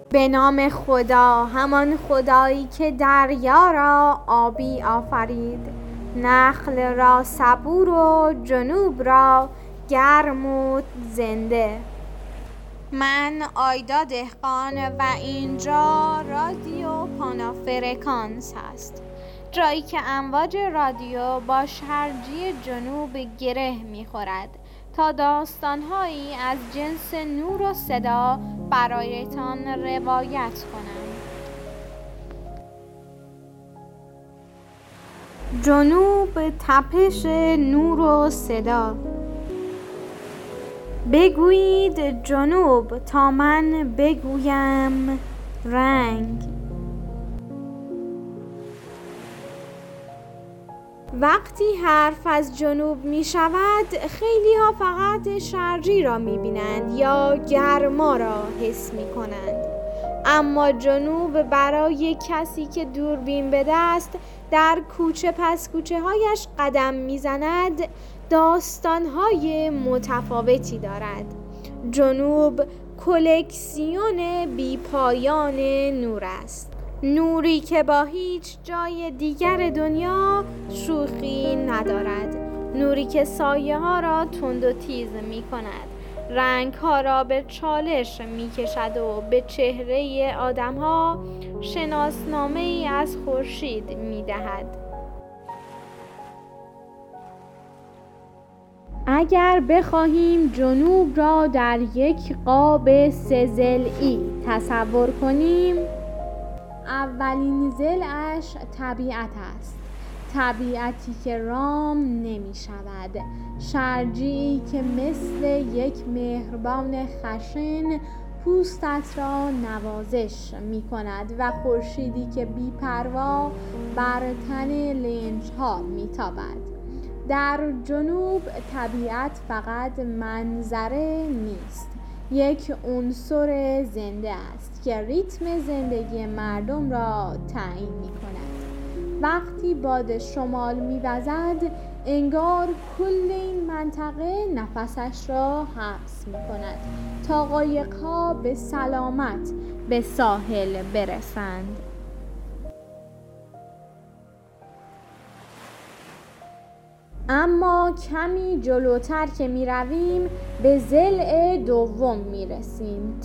به نام خدا، همان خدایی که دریا را آبی آفرید، نخل را صبور و جنوب را گرم و زنده. من آیدا دهقان و اینجا رادیو پانافرکانس هست، جایی که امواج رادیو با شرجی جنوب گره می‌خورد تا داستان‌هایی از جنس نور و صدا برایتان روایت کنند. جنوب، تپش نور و صدا. بگویید جنوب تا من بگویم رنگ. وقتی حرف از جنوب می شود، خیلی ها فقط شرجی را می بینند یا گرما را حس می کنند. اما جنوب برای کسی که دوربین به دست در کوچه پس کوچه هایش قدم می زند، داستان های متفاوتی دارد. جنوب کلکسیون بی پایان نور است، نوری که با هیچ جای دیگر دنیا شوخی ندارد، نوری که سایه ها را تند و تیز می کند، رنگ ها را به چالش می کشد و به چهره آدم ها شناسنامه ای از خورشید می دهد. اگر بخواهیم جنوب را در یک قاب سه ضلعی تصور کنیم، اولین ضلعش طبیعت است، طبیعتی که رام نمی شود، شرجی که مثل یک مهربان خشن پوستت را نوازش می کند و خورشیدی که بی پروا بر تن لنج ها می تابد. در جنوب طبیعت فقط منظره نیست، یک عنصر زنده است که ریتم زندگی مردم را تعیین می کند. وقتی باد شمال می وزد، انگار کل این منطقه نفسش را حبس می کند تا قایق‌ها به سلامت به ساحل برسند. اما کمی جلوتر که می رویم به ضلع دوم می رسیم،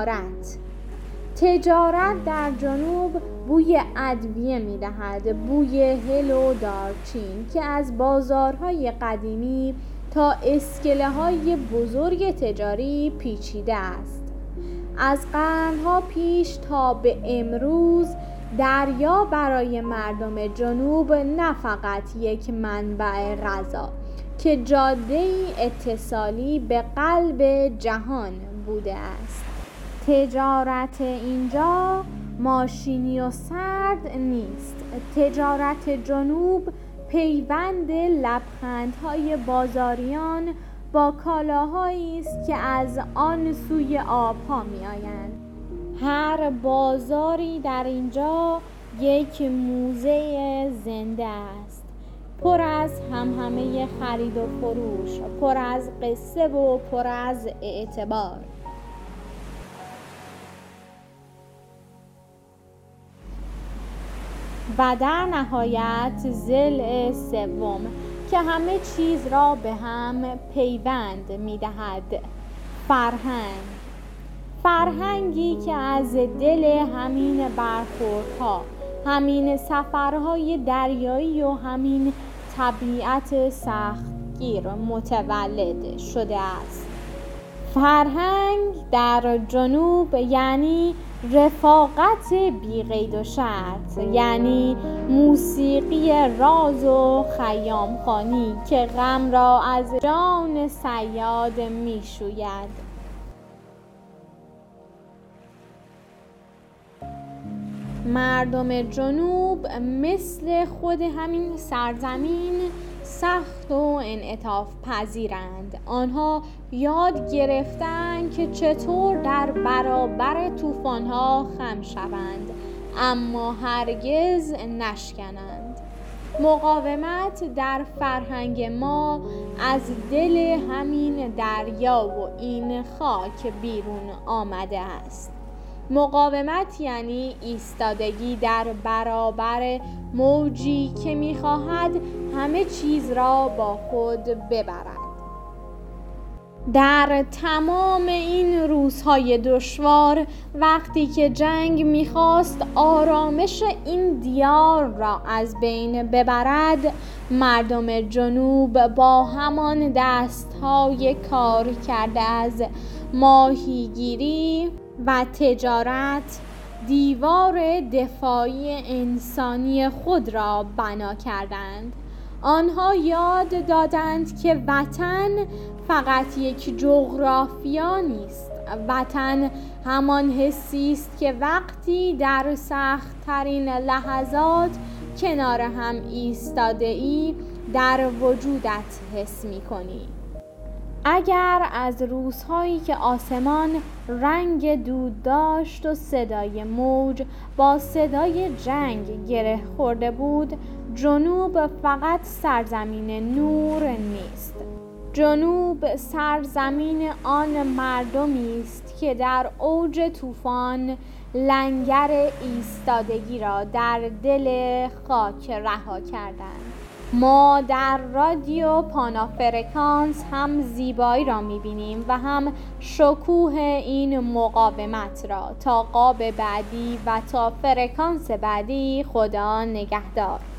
تجارت در جنوب بوی ادویه می دهد، بوی هل و دارچین که از بازارهای قدیمی تا اسکله های بزرگ تجاری پیچیده است. از قرنها پیش تا به امروز دریا برای مردم جنوب نه فقط یک منبع غذا که جاده‌ای اتصالی به قلب جهان بوده است. تجارت اینجا ماشینی و سرد نیست. تجارت جنوب پیوند لبخندهای بازاریان با کالاهایی است که از آن سوی آبها می آیند. هر بازاری در اینجا یک موزه زنده است، پر از همهمه خرید و فروش، پر از قصه و پر از اعتبار. و در نهایت ضلع سوم که همه چیز را به هم پیوند می دهد، فرهنگی که از دل همین برخوردها، همین سفرهای دریایی و همین طبیعت سختگیر متولد شده است. فرهنگ در جنوب یعنی رفاقت بی قید و شرط، یعنی موسیقی راز و خیام خوانی که غم را از جان صیاد می شوید. مردم جنوب مثل خود همین سرزمین سخت و انعطاف پذیرند. آنها یاد گرفتند که چطور در برابر طوفان‌ها خم شوند اما هرگز نشکنند. مقاومت در فرهنگ ما از دل همین دریا و این خاک بیرون آمده است. مقاومت یعنی ایستادگی در برابر موجی که می‌خواهد همه چیز را با خود ببرد. در تمام این روزهای دشوار، وقتی که جنگ می‌خواست آرامش این دیار را از بین ببرد، مردم جنوب با همان دست‌های کار کرده از ماهیگیری و تجارت دیوار دفاعی انسانی خود را بنا کردند. آنها یاد دادند که وطن فقط یک جغرافیا نیست. وطن همان حسی است که وقتی در سخت‌ترین لحظات کنار هم ایستاده ای در وجودت حس می‌کنی. اگر از روزهایی که آسمان رنگ دود داشت و صدای موج با صدای جنگ گره خورده بود، جنوب فقط سرزمین نور نیست. جنوب سرزمین آن مردمی است که در اوج طوفان لنگر ایستادگی را در دل خاک رها کردند. ما در رادیو پانافریکانس هم زیبایی را می‌بینیم و هم شکوه این مقاومت را. تا قاب بعدی و تا فرکانس بعدی، خدا نگهدار.